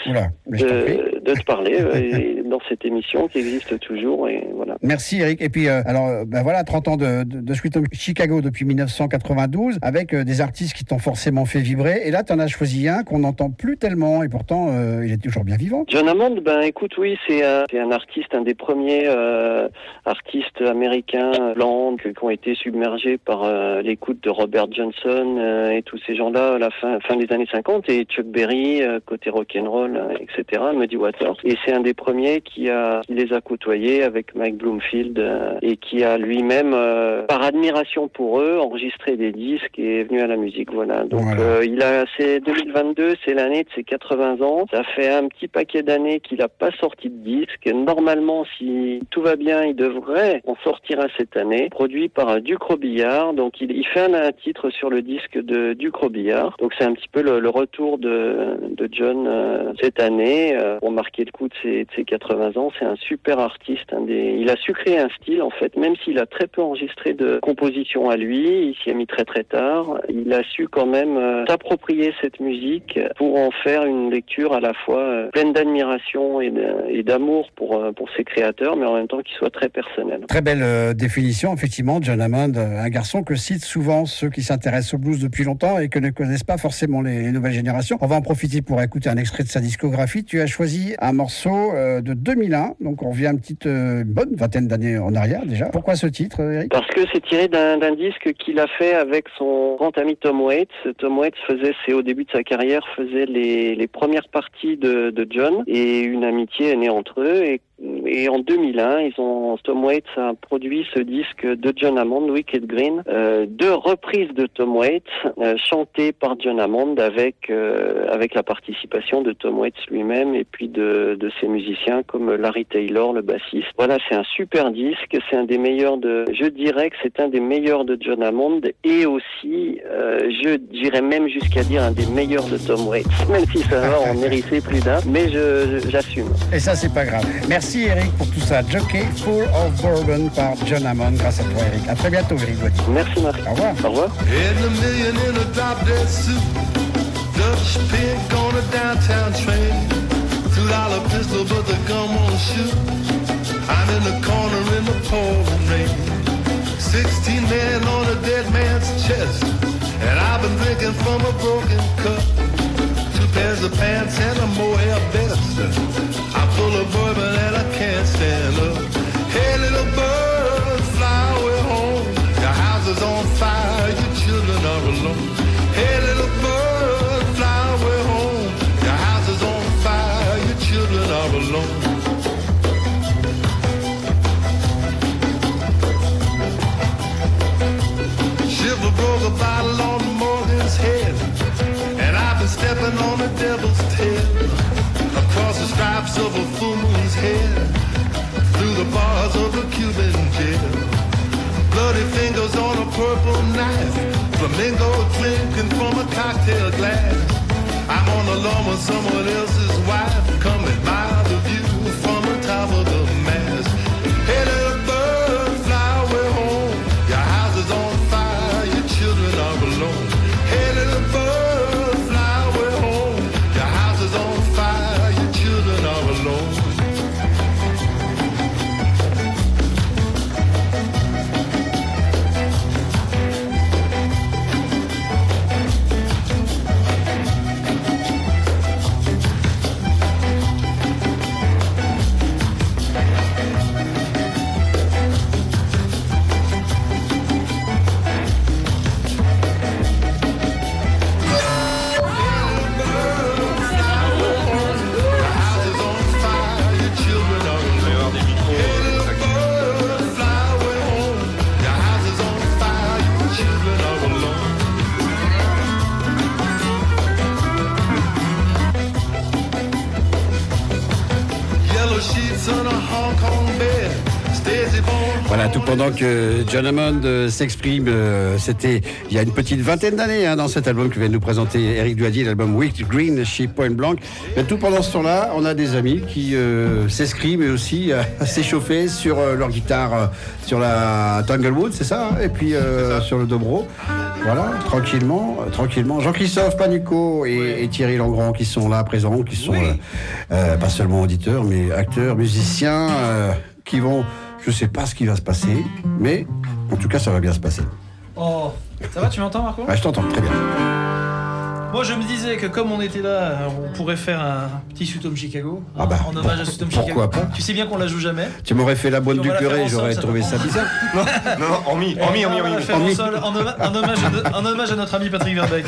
te parler dans cette émission qui existe toujours. Et voilà. Merci, Eric. Et puis, 30 ans de Sweet Home Chicago depuis 1992, avec des artistes qui t'ont forcément fait vibrer. Et là, tu en as choisi un qu'on n'entend plus tellement, et pourtant, il est toujours bien vivant. John Hammond, écoute, oui, c'est un artiste, un des premiers artistes américains blancs qui ont été submergés par l'écoute de Robert Johnson et tous ces gens-là à la fin des années 50, et Chuck Berry, côté rock'n'roll, etc., Muddy Waters. Et c'est un des premiers qui les a côtoyés avec Mike Bloomfield et qui a lui-même, par admiration pour eux, enregistré des disques et est venu à la musique. Voilà. Donc, c'est 2022, c'est l'année de ses 80 ans. Ça fait un petit paquet d'années qu'il n'a pas sorti de disque. Normalement, si tout va bien, il devrait en sortir un cette année. Produit par Duke Robillard. Donc, il fait un titre sur le disque de Duke Robillard. Donc, c'est un petit peu le retour de John cette année pour marquer le coup de ses 80 ans. C'est un super artiste. Il a su créer un style, en fait, même s'il a très peu enregistré de compositions à lui. Il s'y est mis très très tard. Il a su quand même s'approprier cette musique pour en faire une lecture à la fois pleine d'admiration et d'amour pour ses créateurs, mais en même temps qui soit très personnel. Très belle définition, effectivement, John Hammond, un garçon que citent souvent ceux qui s'intéressent au blues depuis longtemps et que ne connaissent pas forcément les nouvelles générations. On va en profiter pour écouter un extrait de sa discographie. Tu as choisi un morceau de 2001, donc on revient une bonne vingtaine d'années en arrière déjà. Pourquoi ce titre, Eric ? Parce que c'est tiré d'un disque qu'il a fait avec son grand ami Tom Waits. Tom Waits au début de sa carrière, faisait les premières parties de John, et une amitié est née entre eux, et en 2001, Tom Waits a produit ce disque de John Hammond, Wicked Green, deux reprises de Tom Waits, chantées par John Hammond avec la participation de Tom Waits lui-même et puis de ses musiciens comme Larry Taylor, le bassiste. Voilà, c'est un super disque, c'est un des meilleurs je dirais que c'est un des meilleurs de John Hammond, et aussi, je dirais même jusqu'à dire un des meilleurs de Tom Waits, même si ça va en mériter plus d'un, mais j'assume. Et ça, c'est pas grave. Merci Eric pour tout ça. Jockey Full of Bourbon par John Hammond, grâce à toi Eric. À très bientôt Eric Gauthier. Merci Marc. Au revoir. Au revoir. $2 pistol, but the gun won't shoot. I'm in the corner in the pouring rain. 16 men on a dead man's chest, and I've been drinking from a broken cup. 2 pairs of pants and a mohair vest. I'm full of bourbon and I can't stand up. Hey little bird, fly away home. Your house is on fire, your children are alone. Hey little bird, fly away home. Your house is on fire, your children are alone. Shiver broke a bottle on Morgan's head, and I've been stepping on the devil's tail. Across the stripes of a full moon's head, through the bars of a Cuban jail. Bloody fingers on a purple knife, flamingo drinking from a cocktail glass. I'm on the lawn with someone else's wife, come admire the view from the top of the mast. Hey little bird, fly away home. Your house is on fire, your children are alone. Hey little bird, fly away home. Your house is on fire, your children are alone. Voilà, tout pendant que John Hammond s'exprime, c'était il y a une petite vingtaine d'années dans cet album que vient de nous présenter Eric Douadier, l'album Wicked Green chez Point Blanc. Et tout pendant ce temps-là, on a des amis qui s'escriment et aussi s'échauffer sur leur guitare, sur la Tanglewood, c'est ça, et puis sur le dobro. Voilà, tranquillement. Jean-Christophe Panucco et Thierry Langrand qui sont là présents, qui sont pas seulement auditeurs, mais acteurs, musiciens, qui vont... Je sais pas ce qui va se passer, mais en tout cas, ça va bien se passer. Oh, ça va, tu m'entends, Marco ? Je t'entends, très bien. Moi, je me disais que comme on était là, on pourrait faire un petit Sweet Home Chicago, en hommage à Sweet Home Chicago. Pourquoi pas ? Tu sais bien qu'on la joue jamais. Tu m'aurais fait la bonne du curé, j'aurais trouvé ça bizarre. Non, en mi. En hommage à notre ami Patrick Verbeek.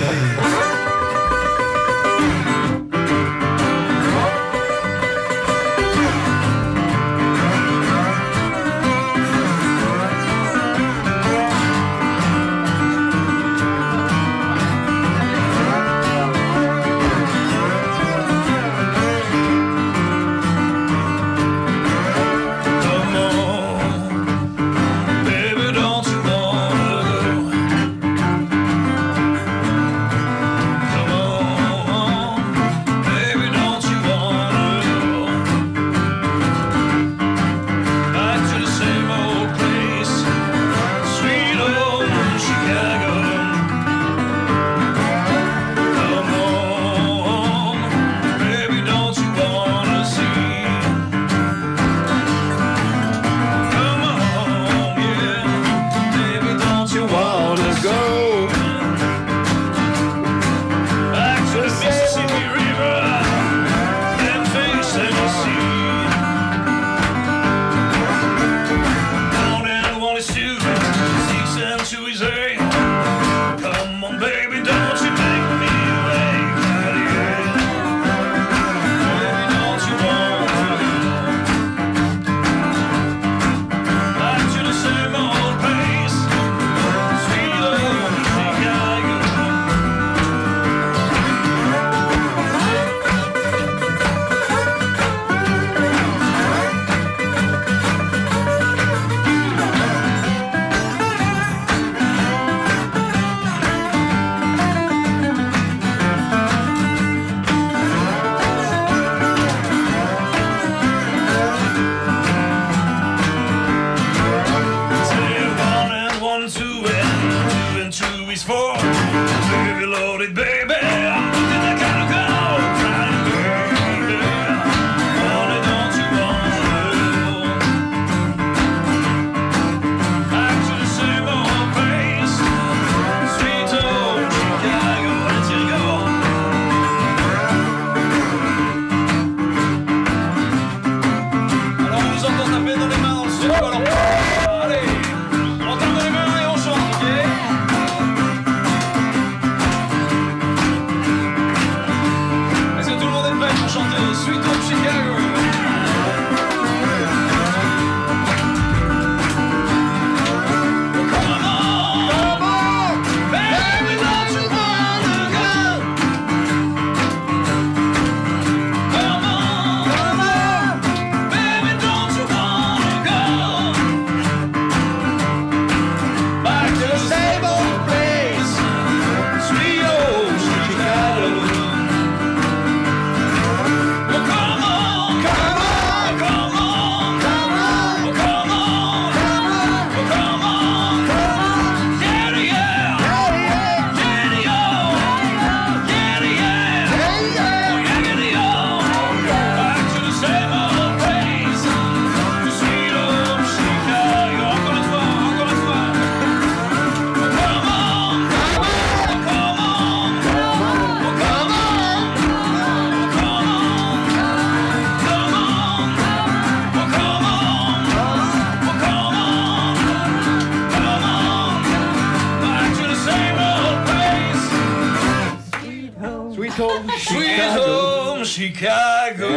Chicago.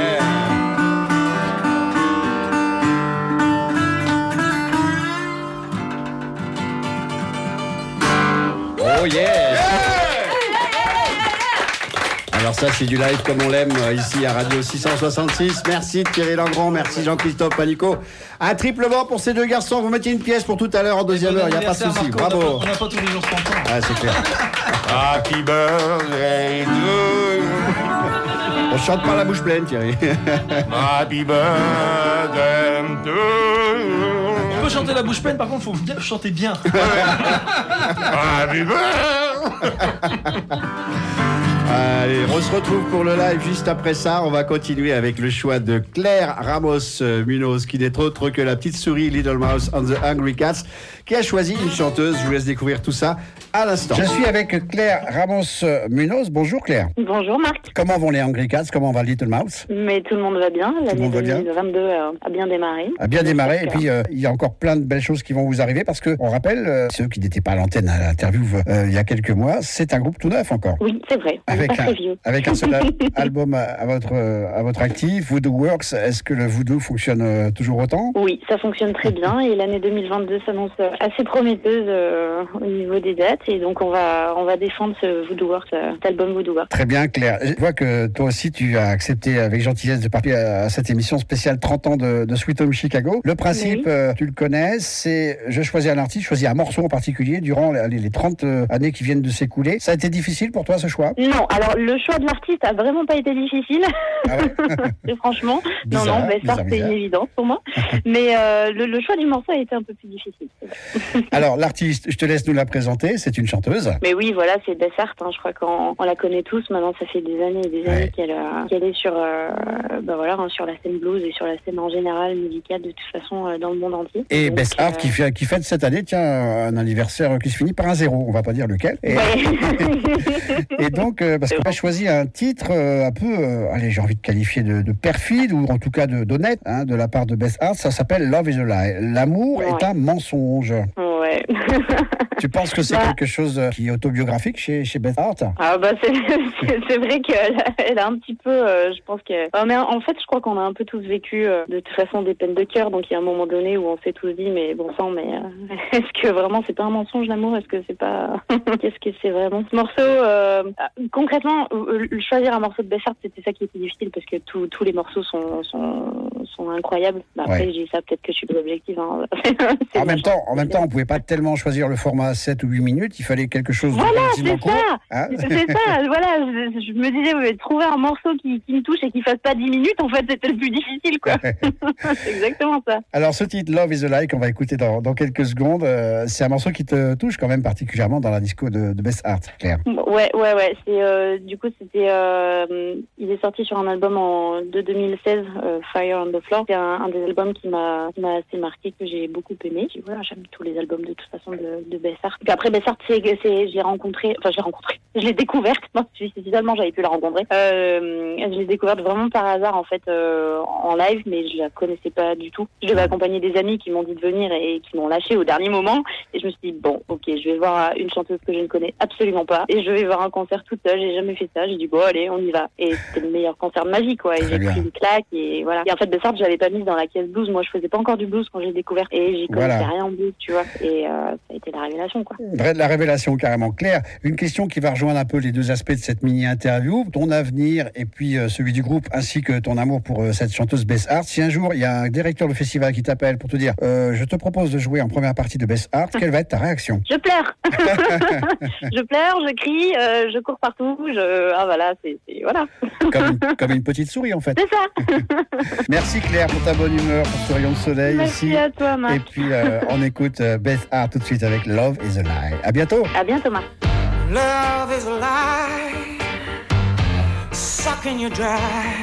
Oh yeah! Alors ça, c'est du live comme on l'aime ici à Radio 666. Merci Thierry Langrand, merci Jean-Christophe Panico. Un triplement pour ces deux garçons. Vous mettez une pièce pour tout à l'heure en deuxième heure, il n'y a pas de souci. Bravo. On n'a pas tous les jours 30 ans. Ah, c'est clair. Happy birthday to you. On chante pas la bouche pleine, Thierry. Happy birthday to you. On peut chanter la bouche pleine, par contre, il faut bien chanter bien. Happy birthday. Allez, on se retrouve pour le live juste après ça. On va continuer avec le choix de Claire Ramos-Munoz, qui n'est autre que la petite souris Little Mouse and the Hungry Cats, qui a choisi une chanteuse. Je vous laisse découvrir tout ça à l'instant. Je suis avec Claire Ramos-Munoz. Bonjour Claire. Bonjour Marc. Comment vont les Hungry Cats? Comment va Little Mouse? Mais tout le monde va bien. L'année 2022 a bien démarré. A bien démarré. Et puis, il y a encore plein de belles choses qui vont vous arriver parce que, on rappelle, ceux qui n'étaient pas à l'antenne à l'interview il y a quelques mois, c'est un groupe tout neuf encore. Oui, c'est vrai. Avec un seul album à votre actif, Voodoo Works. Est-ce que le voodoo fonctionne toujours autant? Oui, ça fonctionne très bien et l'année 2022 s'annonce assez prometteuse au niveau des dates et donc on va défendre ce Voodoo Works, cet album Voodoo Works. Très bien Claire. Je vois que toi aussi tu as accepté avec gentillesse de participer à cette émission spéciale 30 ans de Sweet Home Chicago. Le principe, tu le connais, c'est je choisis un artiste, je choisis un morceau en particulier durant les 30 années qui viennent de s'écouler. Ça a été difficile pour toi ce choix? Non, alors le choix de l'artiste a vraiment pas été difficile. Ah ouais. Franchement, bizarre, non, ça c'est une évidence pour moi. Mais le choix du morceau a été un peu plus difficile. Alors l'artiste, je te laisse nous la présenter. C'est une chanteuse. Mais oui, voilà, c'est Beth Hart. Hein, je crois qu'on la connaît tous. Maintenant, ça fait des années et des années qu'elle est sur, sur la scène blues et sur la scène en général musicale de toute façon dans le monde entier. Et Beth Hart qui fête cette année, tiens, un anniversaire qui se finit par un 0. On va pas dire lequel. Et donc, parce qu'on a choisi un titre un peu, allez, j'ai envie de qualifier de perfide ou en tout cas d'honnête, hein, de la part de Beth Hart. Ça s'appelle Love is a Lie. L'amour est un mensonge. Ouais. Tu penses que c'est quelque chose qui est autobiographique chez Beth Hart? Ah bah c'est vrai qu'elle a un petit peu, je pense que... mais en fait, je crois qu'on a un peu tous vécu de toute façon des peines de cœur, donc il y a un moment donné où on s'est tous dit, mais bon sang, mais est-ce que vraiment c'est pas un mensonge l'amour? Est-ce que c'est pas... Qu'est-ce que c'est vraiment? Ce morceau, concrètement, choisir un morceau de Beth Hart, c'était ça qui était difficile, parce que tous les morceaux sont incroyables. Bah, après, je dis ça, peut-être que je suis plus objective. Hein. En même temps, on pouvait pas tellement choisir le format 7 ou 8 minutes, il fallait quelque chose de relativement court. Hein? C'est ça, voilà, je me disais, trouver un morceau qui me touche et qui fasse pas 10 minutes, en fait, c'était le plus difficile, quoi. C'est exactement ça. Alors, ce titre, Love is a Lie, qu'on va écouter dans quelques secondes, c'est un morceau qui te touche quand même particulièrement dans la disco de Beth Hart, Claire. Ouais. C'est, du coup, c'était, il est sorti sur un album de 2016, Fire on the Floor. C'est un des albums qui m'a assez marqué, que j'ai beaucoup aimé. Puis voilà, j'aime tous les albums de toute façon de Beth Hart. Puis après, Beth Hart, je l'ai découverte. Non, finalement, j'avais pu la rencontrer. Je l'ai découverte vraiment par hasard, en fait, en live, mais je la connaissais pas du tout. Je devais accompagner des amis qui m'ont dit de venir et qui m'ont lâché au dernier moment. Et je me suis dit, bon, ok, je vais voir une chanteuse que je ne connais absolument pas. Et je vais voir un concert toute seule. J'ai jamais fait ça. J'ai dit, bon, allez, on y va. Et c'était le meilleur concert de ma vie, quoi. Et j'ai pris une claque et voilà. Et en fait, Beth Hart, je l'avais pas mise dans la caisse blues. Moi, je faisais pas encore du blues quand j'ai découvert. Et j'y connaissais rien en blues, tu vois. Et ça a été la révélation, quoi. La révélation, carrément. Claire, une question qui va rejoindre un peu les deux aspects de cette mini-interview. Ton avenir et puis celui du groupe, ainsi que ton amour pour cette chanteuse Beth Hart. Si un jour, il y a un directeur de festival qui t'appelle pour te dire je te propose de jouer en première partie de Beth Hart, quelle va être ta réaction? Je pleure. Je pleure, je crie, je cours partout. Voilà, voilà. Comme une petite souris, en fait. C'est ça. Merci Claire pour ta bonne humeur, pour ce rayon de soleil. Merci ici. à toi, Marc. Et puis, on écoute Beth Hart tout de suite avec Love is a Lie. À bientôt. À bientôt, Marc. Love is a lie, sucking you dry.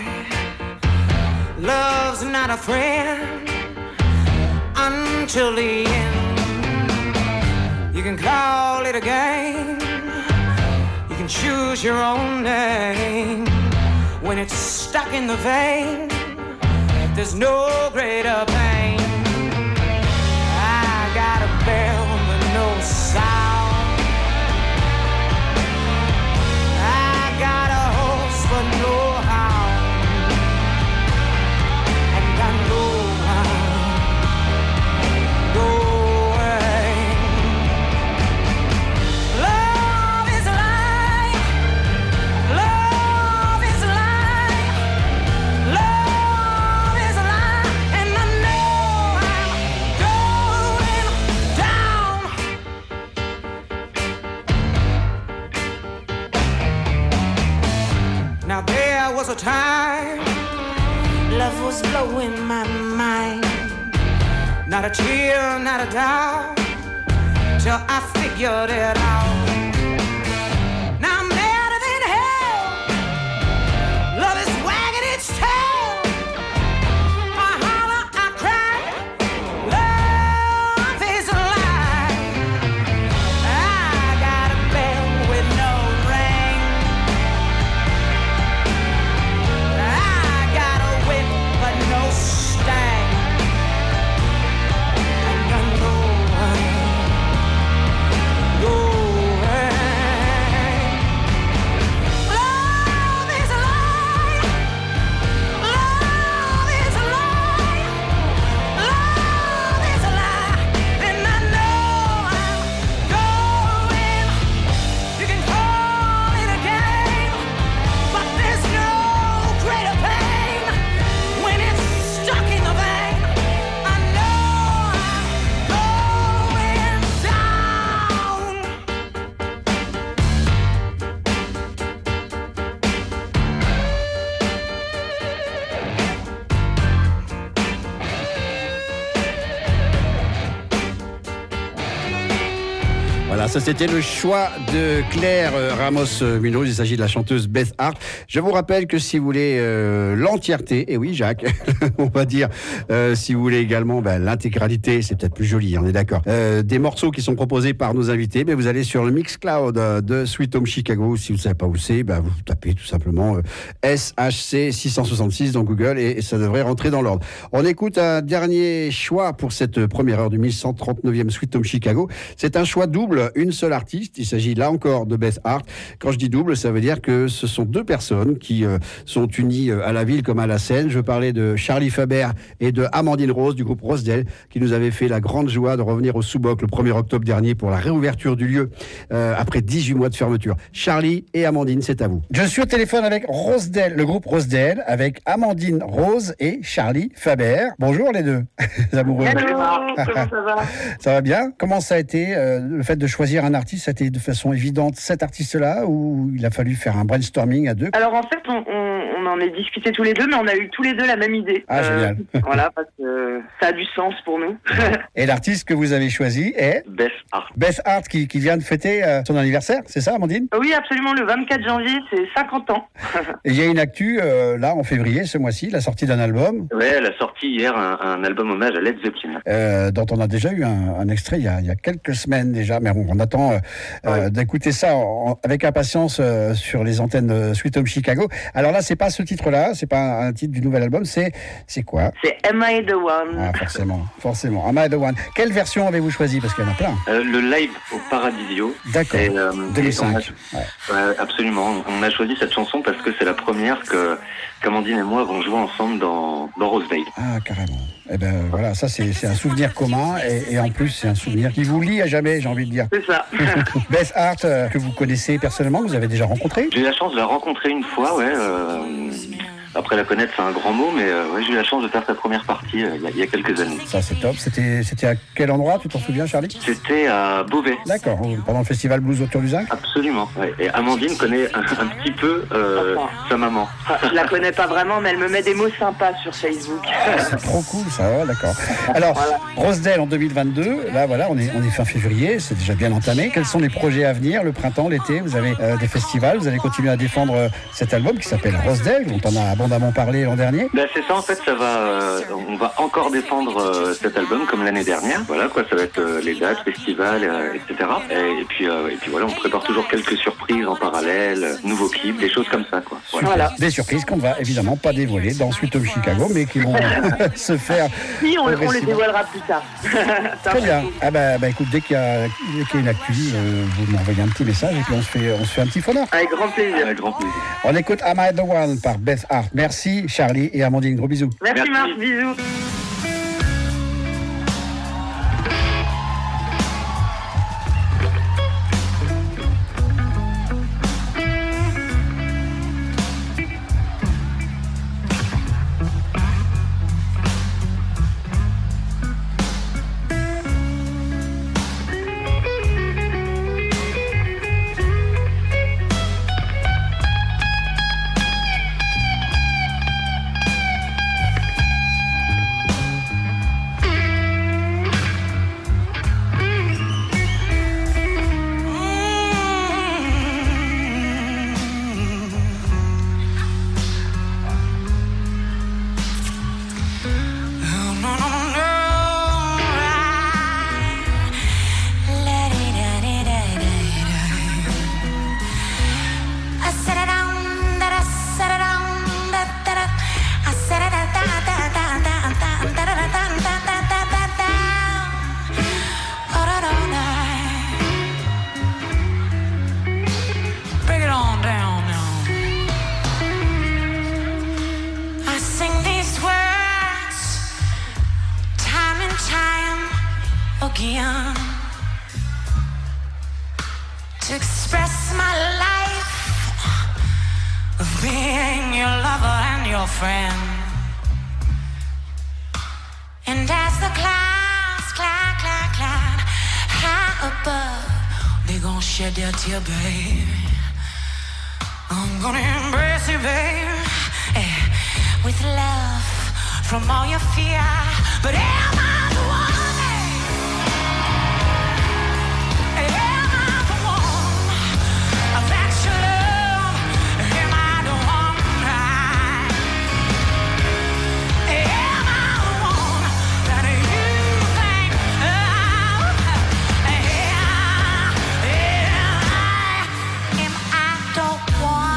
Love's not a friend until the end. You can call it a game, you can choose your own name. When it's stuck in the vein, there's no greater pain. I got a bell with no sound. I got a horse but no hound. And I know I'll go away. Love is a lie. Love go in my mind. Not a tear, not a doubt, till I figured it out. Now I'm madder than hell. Love is wagging its tail. I holler, I cry. Love is a lie. I got a bell with no ring. I got a whip but no stang. And I know Voilà, ça c'était le choix de Claire Ramos-Munoz. Il s'agit de la chanteuse Beth Hart. Je vous rappelle que si vous voulez l'entièreté, et oui Jacques, on va dire, si vous voulez également l'intégralité, c'est peut-être plus joli, on est d'accord, des morceaux qui sont proposés par nos invités, vous allez sur le Mixcloud de Sweet Home Chicago. Si vous ne savez pas où c'est, vous tapez tout simplement SHC 666 dans Google et ça devrait rentrer dans l'ordre. On écoute un dernier choix pour cette première heure du 1139e Sweet Home Chicago. C'est un choix double, une seule artiste. Il s'agit là encore de Beth Hart. Quand je dis double, ça veut dire que ce sont deux personnes qui sont unies à la ville comme à la scène. Je parlais de Charlie Faber et de Amandine Rose du groupe Rosedale qui nous avaient fait la grande joie de revenir au Sous-Boc le 1er octobre dernier pour la réouverture du lieu après 18 mois de fermeture. Charlie et Amandine, c'est à vous. Je suis au téléphone avec Rosedale, le groupe Rosedale, avec Amandine Rose et Charlie Faber. Bonjour les deux, les amoureux. Hello, comment ça va? Ça va bien? Comment ça a été le fait de choisir un artiste? Ça a été de façon évidente cet artiste-là ou il a fallu faire un brainstorming à deux? Alors en fait, on en a discuté tous les deux, mais on a eu tous les deux la même idée. Ah, génial. Voilà, parce que ça a du sens pour nous. Et l'artiste que vous avez choisi est Beth Hart. Beth Hart qui vient de fêter son anniversaire, c'est ça Amandine? Oui, absolument, le 24 janvier, c'est 50 ans. Et il y a une actu, là, en février, ce mois-ci, la sortie d'un album. Ouais, elle a sorti hier un album hommage à Led Zeppelin. Dont on a déjà eu un extrait il y a quelques semaines déjà, mais on attend d'écouter ça avec impatience sur les antennes de Sweet Home Chicago. Alors là, c'est pas ce titre-là, c'est pas un titre du nouvel album, c'est quoi? C'est Am I the One? Ah, forcément. Am I the One? Quelle version avez-vous choisi? Parce qu'il y en a plein. Le live au Paradisio. D'accord, 2005. Absolument. On a choisi cette chanson parce que c'est la première qu'Amandine et moi avons joué ensemble dans Rosedale. Ah, carrément. Eh ben voilà, ça c'est un souvenir commun et en plus c'est un souvenir qui vous lie à jamais, j'ai envie de dire. C'est ça. Beth Hart, que vous connaissez personnellement, que vous avez déjà rencontré? J'ai eu la chance de la rencontrer une fois, ouais. Après la connaître, c'est un grand mot, mais j'ai eu la chance de faire sa première partie il y a quelques années. Ça, c'est top. C'était à quel endroit, tu t'en souviens, Charlie? C'était à Beauvais. D'accord, pendant le festival Blues autour du Zinc? Absolument, ouais. Et Amandine connaît un petit peu sa maman. Je la connais pas vraiment, mais elle me met des mots sympas sur Facebook. C'est trop cool, ça, ouais, d'accord. Alors, voilà. Rosedale en 2022, là, voilà, on est fin février, c'est déjà bien entamé. Quels sont les projets à venir, le printemps, l'été? Vous avez des festivals, vous allez continuer à défendre cet album qui s'appelle Rosedale, dont on a abondamment parlé l'an dernier. C'est ça, en fait, on va encore défendre cet album comme l'année dernière. Voilà, quoi, ça va être les dates, festivals, etc. Et puis voilà, on prépare toujours quelques surprises en parallèle, nouveaux clips, des choses comme ça, quoi. Voilà. Des surprises qu'on ne va évidemment pas dévoiler dans Sweet Home Chicago, mais qui vont se faire. Oui, on les dévoilera plus tard. Très bien. Ah bah écoute, dès qu'il y a une actu, vous m'envoyez un petit message et puis on se fait un petit phoneur. Avec grand plaisir. Avec grand plaisir. On écoute Am I the One par Beth Hart. Merci Charlie et Amandine, gros bisous. Merci Marc, bisous. again to express my life of being your lover and your friend. And as the clouds climb high above, they gon' shed their tear, babe. I'm gonna embrace you, babe, with love from all your fear. But am I the one? Am I the one that you love? Am I the one? Am I the one that you think of? Am I the one?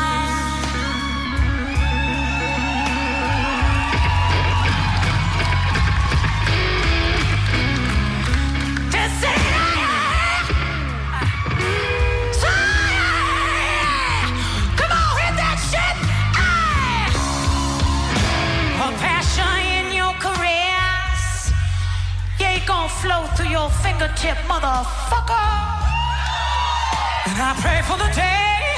Flow through your fingertip, motherfucker. And I pray for the day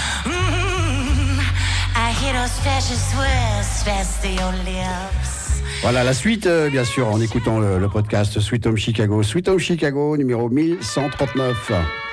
I hear those precious words pass through your lips. Voilà la suite, bien sûr, en écoutant le podcast Sweet Home Chicago. Sweet Home Chicago, numéro 1139.